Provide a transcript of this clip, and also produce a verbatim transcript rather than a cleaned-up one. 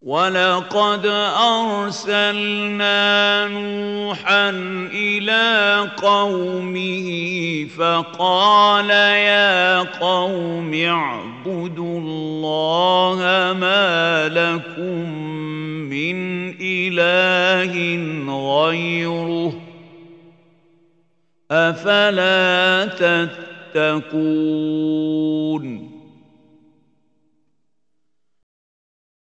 وَلَقَدْ أَرْسَلْنَا نُوحًا إِلَىٰ قَوْمِهِ فَقَالَ يَا قَوْمِ اعْبُدُوا اللَّهَ مَا لَكُم مِّنْ إِلَٰهٍ غَيْرُهُ ۖ أَفَلَا تَتَّقُونَ